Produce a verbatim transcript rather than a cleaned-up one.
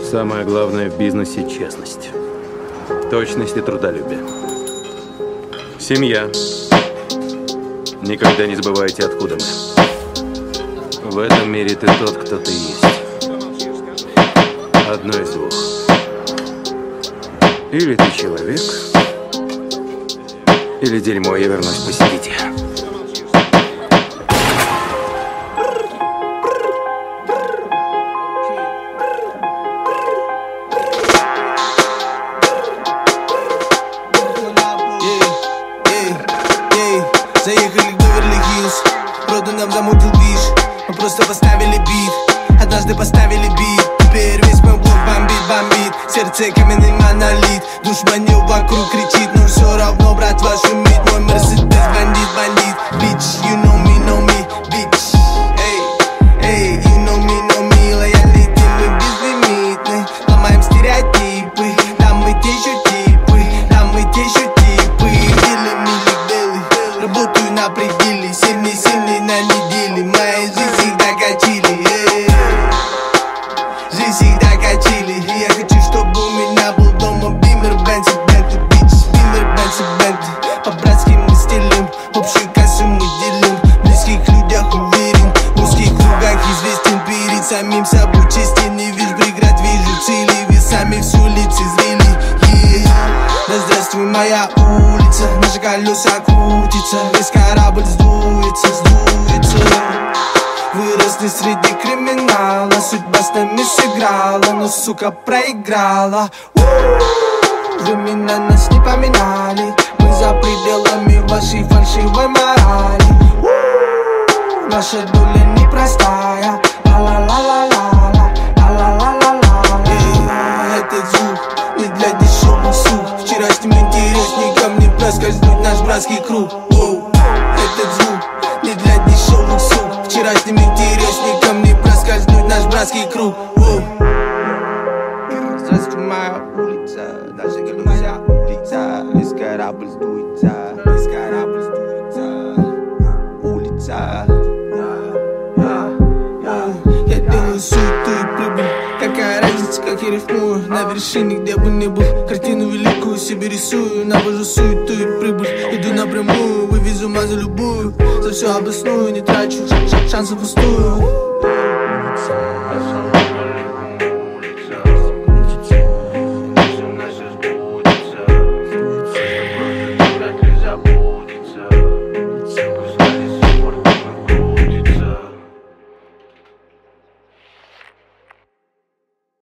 Самое главное в бизнесе – честность, точность и трудолюбие. Семья. Никогда не забывайте, откуда мы. В этом мире ты тот, кто ты есть. Одно из двух. Или ты человек, или дерьмо, я вернусь, посидите. Заехали в Беверли-Хиллз, роду нам замутил движ. Мы просто поставили бит, однажды поставили бит. Теперь весь мой блок бомбит, бомбит. Сердце каменный монолит, душманил вокруг кричит, но все равно, братва, шумит. Мой Мерседес бандит, бандит. Bitch, you know me, know me, bitch. Эй, эй, you know me, know me. Лоялити мы безлимитны, ломаем стереотипы. Да мы те еще типы, да мы те еще типы. Белый милик, белый, работаю на пределе. Сильный, сильный на неделе. Моя жизнь всегда качели, эй. Жизнь всегда качели. И я хочу, чтобы у меня был дома Бимер, Бенц и Бентли, бич. Бимер, Бенц и Бентли. По-братски мы стелим, общую кассу мы делим. В близких людях уверен, в узких кругах известен. Перед самим собой честен. Не вижу преград, вижу цели. Вы сами все лицезрели, yeah. Да здравствуй моя улица, наши колеса крутятся. Весь корабль сдуется, сдуется. Выросли среди криминала, судьба с нами сыграла, но, сука, проиграла. Вы меня нас не поминали, мы за пределами вашей фальшивой морали. Наша доля непростая, ла-ла-ла-ла-ла, ла-ла-ла-ла-ла. Этот звук не для дешевых сук. Вчерашним интересникам не проскользнуть наш братский круг. Этот звук не для дешевых сук. Вчерашним интересникам не проскользнуть наш братский круг. Здравствуй, моя улица, наша галюся улица. Весь корабль сдуется, весь корабль сдуется. Улица. Я делаю суету и прибыль. Какая разница, как я рифмую. На вершине, где бы ни был, картину великую себе рисую. Навожу суету и прибыль. Иду напрямую, вывезу ма за любую. За все обосную, не трачу шансов пустую.